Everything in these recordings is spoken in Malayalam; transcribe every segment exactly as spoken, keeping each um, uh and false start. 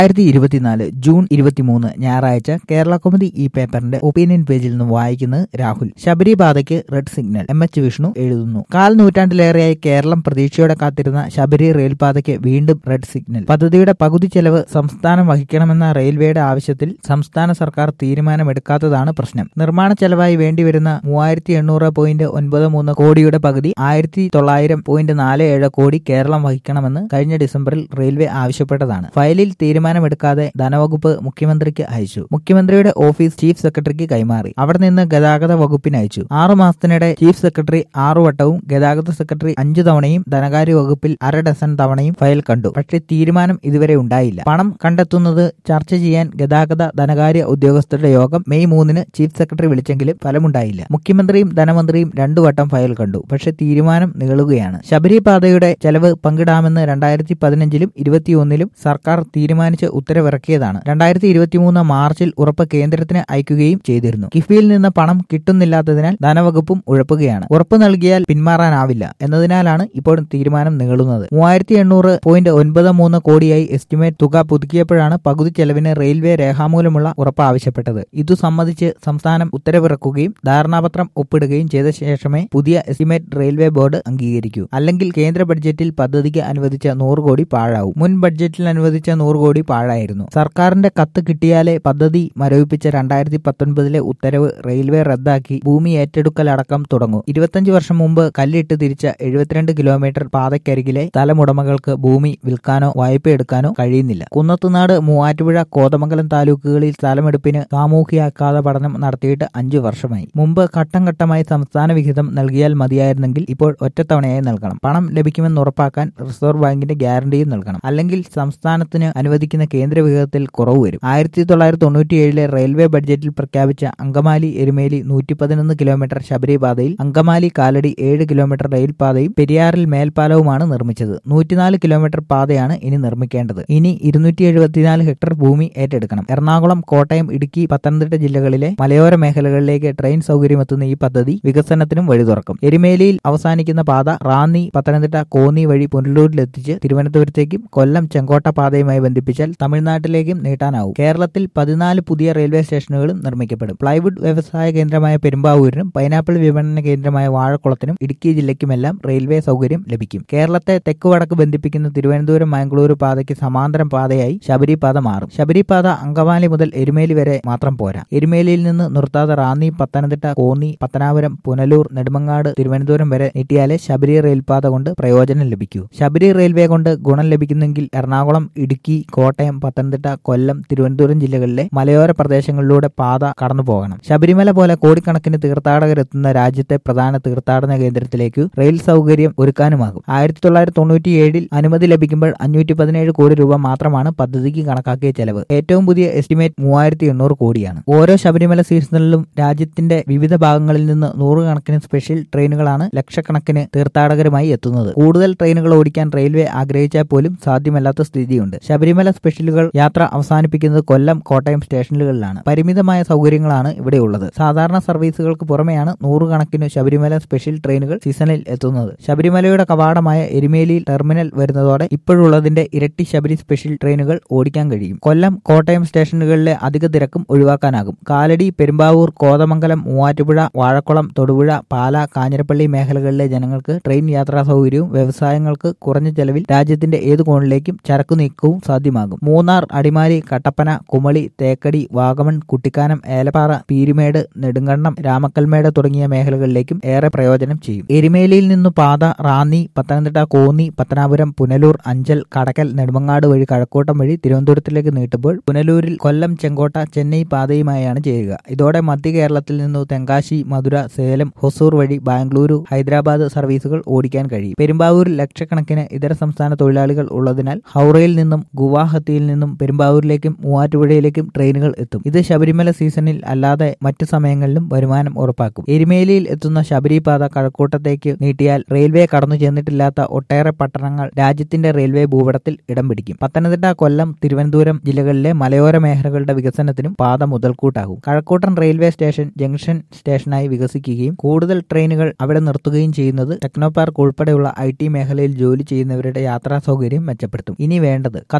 രണ്ടായിരത്തി ഇരുപത്തിനാല് ജൂൺ ഇരുപത്തിമൂന്ന് ഞായറാഴ്ച കേരള കൗമുദി ഈ പേപ്പറിന്റെ ഒപ്പീനിയൻ പേജിൽ നിന്ന് വായിക്കുന്നത് രാഹുൽ. ശബരിപാതയ്ക്ക് red signal. M H Vishnu എഴുതുന്നു. കാൽ നൂറ്റാണ്ടിലേറെയായി കേരളം പ്രതീക്ഷയോടെ കാത്തിരുന്ന ശബരി റെയിൽപാതയ്ക്ക് വീണ്ടും റെഡ് സിഗ്നൽ. പദ്ധതിയുടെ പകുതി ചെലവ് സംസ്ഥാനം വഹിക്കണമെന്ന റെയിൽവേയുടെ ആവശ്യത്തിൽ സംസ്ഥാന സർക്കാർ തീരുമാനമെടുക്കാത്തതാണ് പ്രശ്നം. നിർമ്മാണ ചെലവായി വേണ്ടിവരുന്ന മൂവായിരത്തി എണ്ണൂറ് പോയിന്റ് ഒൻപത് മൂന്ന് കോടിയുടെ പകുതി ആയിരത്തി തൊള്ളായിരം പോയിന്റ് നാല് ഏഴ് കോടി കേരളം വഹിക്കണമെന്ന് കഴിഞ്ഞ ഡിസംബറിൽ റെയിൽവേ ആവശ്യപ്പെട്ടതാണ്. ഫയലിൽ തീരുമാനമെടുക്കാതെ ധനവകുപ്പ് മുഖ്യമന്ത്രിക്ക് അയച്ചു. മുഖ്യമന്ത്രിയുടെ ഓഫീസ് ചീഫ് സെക്രട്ടറിക്ക് കൈമാറി. അവിടെ നിന്ന് ഗതാഗത വകുപ്പിന് അയച്ചു. ആറു മാസത്തിനിടെ ചീഫ് സെക്രട്ടറി ആറു വട്ടവും ഗതാഗത സെക്രട്ടറി അഞ്ചു തവണയും ധനകാര്യ വകുപ്പിൽ അര ഡസൻ തവണയും ഫയൽ കണ്ടു. പക്ഷേ തീരുമാനം ഇതുവരെ ഉണ്ടായില്ല. പണം കണ്ടെത്തുന്നത് ചർച്ച ചെയ്യാൻ ഗതാഗത ധനകാര്യ ഉദ്യോഗസ്ഥരുടെ യോഗം മെയ് മൂന്നിന് ചീഫ് സെക്രട്ടറി വിളിച്ചെങ്കിലും ഫലമുണ്ടായില്ല. മുഖ്യമന്ത്രിയും ധനമന്ത്രിയും രണ്ടു വട്ടം ഫയൽ കണ്ടു. പക്ഷേ തീരുമാനം നീളുകയാണ്. ശബരിപാതയുടെ ചെലവ് പങ്കിടാമെന്ന് രണ്ടായിരത്തി പതിനഞ്ചിലും ഇരുപത്തിയൊന്നിലും സർക്കാർ തീരുമാനിച്ച് ഉത്തരവിറക്കിയതാണ്. രണ്ടായിരത്തി ഇരുപത്തിമൂന്ന് മാർച്ചിൽ ഉറപ്പ് കേന്ദ്രത്തിന് അയക്കുകയും ചെയ്തിരുന്നു. കിഫ്ബിയിൽ നിന്ന് പണം കിട്ടുന്നില്ലാത്തതിനാൽ ധനവകുപ്പും ഉഴപ്പുകയാണ്. ഉറപ്പ് നൽകിയാൽ പിന്മാറാനാവില്ല എന്നതിനാലാണ് ഇപ്പോൾ തീരുമാനം നീളുന്നത്. മൂവായിരത്തി എണ്ണൂറ് പോയിന്റ് ഒൻപത് മൂന്ന് കോടിയായി എസ്റ്റിമേറ്റ് തുക പുതുക്കിയപ്പോഴാണ് പകുതി ചെലവിന് റെയിൽവേ രേഖാമൂലമുള്ള ഉറപ്പ് ആവശ്യപ്പെട്ടത്. ഇതു സംബന്ധിച്ച് സംസ്ഥാനം ഉത്തരവിറക്കുകയും ധാരണാപത്രം ഒപ്പിടുകയും ചെയ്ത ശേഷമേ പുതിയ എസ്റ്റിമേറ്റ് റെയിൽവേ ബോർഡ് അംഗീകരിക്കൂ. അല്ലെങ്കിൽ കേന്ദ്ര ബഡ്ജറ്റിൽ പദ്ധതിക്ക് അനുവദിച്ച നൂറ് കോടി പാഴാവും. മുൻ ബഡ്ജറ്റിൽ അനുവദിച്ച നൂറ് കോടി പാഴായിരുന്നു. സർക്കാരിന്റെ കത്ത് കിട്ടിയാലേ പദ്ധതി മരവിപ്പിച്ച രണ്ടായിരത്തി പത്തൊൻപതിലെ ഉത്തരവ് റെയിൽവേ റദ്ദാക്കി ഭൂമി ഏറ്റെടുക്കലടക്കം തുടങ്ങും. ഇരുപത്തിയഞ്ച് വർഷം മുമ്പ് കല്ലിട്ട് തിരിച്ച എഴുപത്തിരണ്ട് കിലോമീറ്റർ പാതയ്ക്കരികിലെ സ്ഥലമുടമകൾക്ക് ഭൂമി വിൽക്കാനോ വായ്പയെടുക്കാനോ കഴിയുന്നില്ല. കുന്നത്തുനാട്, മൂവാറ്റുപുഴ, കോതമംഗലം താലൂക്കുകളിൽ സ്ഥലമെടുപ്പിന് സാമൂഹ്യാഘാത പഠനം നടത്തിയിട്ട് അഞ്ചു വർഷമായി. മുമ്പ് ഘട്ടം ഘട്ടമായി സംസ്ഥാന വിഹിതം നൽകിയാൽ മതിയായിരുന്നെങ്കിൽ ഇപ്പോൾ ഒറ്റത്തവണയായി നൽകണം. പണം ലഭിക്കുമെന്ന് ഉറപ്പാക്കാൻ റിസർവ് ബാങ്കിന്റെ ഗ്യാരണ്ടിയും നൽകണം. അല്ലെങ്കിൽ സംസ്ഥാനത്തിന് അനുവദിക്കുന്ന കേന്ദ്ര വിഹിതത്തിൽ കുറവ് വരും. ആയിരത്തി തൊള്ളായിരത്തി തൊണ്ണൂറ്റി ഏഴിലെ റെയിൽവേ ബഡ്ജറ്റിൽ പ്രഖ്യാപിച്ച അങ്കമാലി എരുമേലി നൂറ്റി പതിനൊന്ന് കിലോമീറ്റർ ശബരിപാതയിൽ അങ്കമാലി കാലടി ഏഴ് കിലോമീറ്റർ റെയിൽപാതയും പെരിയാറിൽ മേൽപ്പാലവുമാണ് നിർമ്മിച്ചത്. നൂറ്റിനാല് കിലോമീറ്റർ പാതയാണ് ഇനി നിർമ്മിക്കേണ്ടത്. ഇനി ഇരുന്നൂറ്റി എഴുപത്തിനാല് ഹെക്ടർ ഭൂമി ഏറ്റെടുക്കണം. എറണാകുളം, കോട്ടയം, ഇടുക്കി, പത്തനംതിട്ട ജില്ലകളിലെ മലയോര മേഖലകളിലേക്ക് ട്രെയിൻ സൗകര്യമെത്തുന്ന ഈ പദ്ധതി വികസനത്തിനും വഴി തുറക്കും. എരുമേലിയിൽ അവസാനിക്കുന്ന പാത റാന്നി, പത്തനംതിട്ട, കോന്നി വഴി പുനലൂരിലെത്തിച്ച് തിരുവനന്തപുരത്തേക്കും കൊല്ലം ചെങ്കോട്ട പാതയുമായി ബന്ധിപ്പിച്ചാൽ തമിഴ്നാട്ടിലേക്കും നീട്ടാനാവും. കേരളത്തിൽ പതിനാല് പുതിയ റെയിൽവേ സ്റ്റേഷനുകളും നിർമ്മിക്കപ്പെടും. പ്ലൈവുഡ് വ്യവസായ കേന്ദ്രമായ പെരുമ്പാവൂരിനും പൈനാപ്പിൾ വിപണന കേന്ദ്രമായ വാഴക്കുളത്തിനും ഇടുക്കി ജില്ലയ്ക്കുമെല്ലാം റെയിൽവേ സൗകര്യം ലഭിക്കും. കേരളത്തെ തെക്ക് വടക്ക് ബന്ധിപ്പിക്കുന്ന തിരുവനന്തപുരം മംഗളൂരു പാതയ്ക്ക് സമാന്തരം പാതയായി ശബരിപാത മാറും. ശബരിപാത അങ്കമാലി മുതൽ എരുമേലി വരെ മാത്രം പോരാ. എരുമേലിയിൽ നിന്ന് നിർത്താതെ റാന്നി, പത്തനംതിട്ട, കോന്നി, പത്തനാപുരം, പുനലൂർ, നെടുമങ്ങാട്, തിരുവനന്തപുരം വരെ നീട്ടിയാലേ ശബരി റെയിൽപാത കൊണ്ട് പ്രയോജനം ലഭിക്കൂ. ശബരി റെയിൽവേ കൊണ്ട് ഗുണം ലഭിക്കുന്നെങ്കിൽ എറണാകുളം, ഇടുക്കി, കോട്ടയം, പത്തനംതിട്ട, കൊല്ലം, തിരുവനന്തപുരം ജില്ലകളിലെ മലയോര പ്രദേശങ്ങളിലൂടെ പാത കടന്നു പോകണം. ശബരിമല പോലെ കോടിക്കണക്കിന് തീർത്ഥാടകരെത്തുന്ന രാജ്യത്തെ പ്രധാന തീർത്ഥാടന കേന്ദ്രത്തിലേക്ക് റെയിൽ സൗകര്യം ഒരുക്കാനുമാകും. ആയിരത്തി തൊള്ളായിരത്തി തൊണ്ണൂറ്റി ഏഴിൽ അനുമതി ലഭിക്കുമ്പോൾ അഞ്ഞൂറ്റി പതിനേഴ് കോടി രൂപ മാത്രമാണ് പദ്ധതിക്ക് കണക്കാക്കിയ ചെലവ്. ഏറ്റവും പുതിയ എസ്റ്റിമേറ്റ് മൂവായിരത്തി എണ്ണൂറ് കോടിയാണ്. ഓരോ ശബരിമല സീസണിലും രാജ്യത്തിന്റെ വിവിധ ഭാഗങ്ങളിൽ നിന്ന് നൂറുകണക്കിന് സ്പെഷ്യൽ ട്രെയിനുകളാണ് ലക്ഷക്കണക്കിന് തീർത്ഥാടകരുമായി എത്തുന്നത്. കൂടുതൽ ട്രെയിനുകൾ ഓടിക്കാൻ റെയിൽവേ ആഗ്രഹിച്ചാൽ പോലും സാധ്യമല്ലാത്ത സ്ഥിതിയുണ്ട്. ശബരിമല സ്പെഷ്യലുകൾ യാത്ര അവസാനിപ്പിക്കുന്നത് കൊല്ലം, കോട്ടയം സ്റ്റേഷനുകളിലാണ്. പരിമിതമായ സൗകര്യങ്ങളാണ് ഇവിടെയുള്ളത്. സാധാരണ സർവീസുകൾക്ക് പുറമെയാണ് നൂറുകണക്കിന് ശബരിമല സ്പെഷ്യൽ ട്രെയിനുകൾ സീസണിൽ എത്തുന്നത്. ശബരിമലയുടെ കവാടമായ എരുമേലിയിൽ ടെർമിനൽ വരുന്നതോടെ ഇപ്പോഴുള്ളതിന്റെ ഇരട്ടി ശബരി സ്പെഷ്യൽ ട്രെയിനുകൾ ഓടിക്കാൻ കഴിയും. കൊല്ലം, കോട്ടയം സ്റ്റേഷനുകളിലെ അധിക തിരക്കും ഒഴിവാക്കാനാകും. കാലടി, പെരുമ്പാവൂർ, കോതമംഗലം, മൂവാറ്റുപുഴ, വാഴക്കുളം, തൊടുപുഴ, പാല, കാഞ്ഞിരപ്പള്ളി മേഖലകളിലെ ജനങ്ങൾക്ക് ട്രെയിൻ യാത്രാ സൗകര്യവും വ്യവസായങ്ങൾക്ക് കുറഞ്ഞ ചെലവിൽ രാജ്യത്തിന്റെ ഏതു കോണിലേക്കും ചരക്കു നീക്കവും സാധ്യമാകും. മൂന്നാർ, അടിമാലി, കട്ടപ്പന, കുമളി, തേക്കടി, വാഗമൺ, കുട്ടിക്കാനം, ഏലപ്പാറ, പീരുമേട്, നെടുങ്കണ്ടം, രാമക്കൽമേട് തുടങ്ങിയ മേഖലകളിലേക്കും ഏറെ പ്രയോജനം ചെയ്യും. എരുമേലിയിൽ നിന്നു പാത റാന്നി, പത്തനംതിട്ട, കോന്നി, പത്തനാപുരം, പുനലൂർ, അഞ്ചൽ, കടക്കൽ, നെടുമങ്ങാട് വഴി കഴക്കൂട്ടം വഴി തിരുവനന്തപുരത്തിലേക്ക് നീട്ടുമ്പോൾ പുനലൂരിൽ കൊല്ലം, ചെങ്കോട്ട, ചെന്നൈ പാതയുമായാണ് ചെയ്യുക. ഇതോടെ മധ്യ കേരളത്തിൽ നിന്നു തെങ്കാശി, മധുര, സേലം, ഹൊസൂർ വഴി ബാംഗ്ലൂരു, ഹൈദരാബാദ് സർവീസുകൾ ഓടിക്കാൻ കഴിയും. പെരുമ്പാവൂരിൽ ലക്ഷക്കണക്കിന് ഇതര സംസ്ഥാന തൊഴിലാളികൾ ഉള്ളതിനാൽ ഹൗറയിൽ നിന്നും ഗുവാഹത്തിയിൽ നിന്നും പെരുമ്പാവൂരിലേക്കും മൂവാറ്റുപുഴയിലേക്കും ട്രെയിനുകൾ എത്തും. ഇത് ശബരിമല സീസണിൽ അല്ലാതെ മറ്റു സമയങ്ങളിലും വരുമാനം ഉറപ്പാക്കും. എരുമേലിയിൽ എത്തുന്ന ശബരിപാത കഴക്കൂട്ടത്തേക്ക് നീട്ടിയാൽ റെയിൽവേ കടന്നു ചെന്നിട്ടില്ലാത്ത ഒട്ടേറെ പട്ടണങ്ങൾ രാജ്യത്തിന്റെ റെയിൽവേ ഭൂപടത്തിൽ ഇടം പിടിക്കും. പത്തനംതിട്ട, കൊല്ലം, തിരുവനന്തപുരം ജില്ലകളിലെ മലയോര മേഖലകളുടെ വികസനത്തിനും പാത മുതൽക്കൂട്ടാകും. കഴക്കൂട്ടം റെയിൽവേ സ്റ്റേഷൻ ജംഗ്ഷൻ സ്റ്റേഷനായി വികസിക്കുകയും കൂടുതൽ ട്രെയിനുകൾ അവിടെ നിർത്തുകയും ചെയ്യുന്നത് ടെക്നോപാർക്ക് ഉൾപ്പെടെയുള്ള ഐ ടി മേഖലയിൽ ജോലി ചെയ്യുന്നവരുടെ യാത്രാ സൗകര്യം മെച്ചപ്പെടുത്തും. ഇനി വേണ്ടത് കത്തും കരാറും.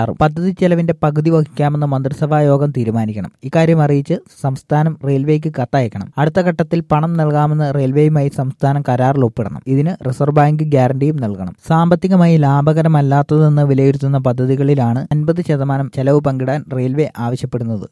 കരാറും. പദ്ധതി ചെലവിന്റെ പകുതി വഹിക്കാമെന്ന് മന്ത്രിസഭാ യോഗം തീരുമാനിക്കണം. ഇക്കാര്യം അറിയിച്ച് സംസ്ഥാനം റെയിൽവേക്ക് കത്തയക്കണം. അടുത്ത ഘട്ടത്തിൽ പണം നൽകാമെന്ന് റെയിൽവേയുമായി സംസ്ഥാനം കരാറിൽ ഒപ്പിടണം. ഇതിന് റിസർവ് ബാങ്ക് ഗ്യാരണ്ടിയും നൽകണം. സാമ്പത്തികമായി ലാഭകരമല്ലാത്തതെന്ന് വിലയിരുത്തുന്ന പദ്ധതികളിലാണ് അൻപത് ശതമാനം ചെലവ് പങ്കിടാൻ റെയിൽവേ ആവശ്യപ്പെടുന്നത്.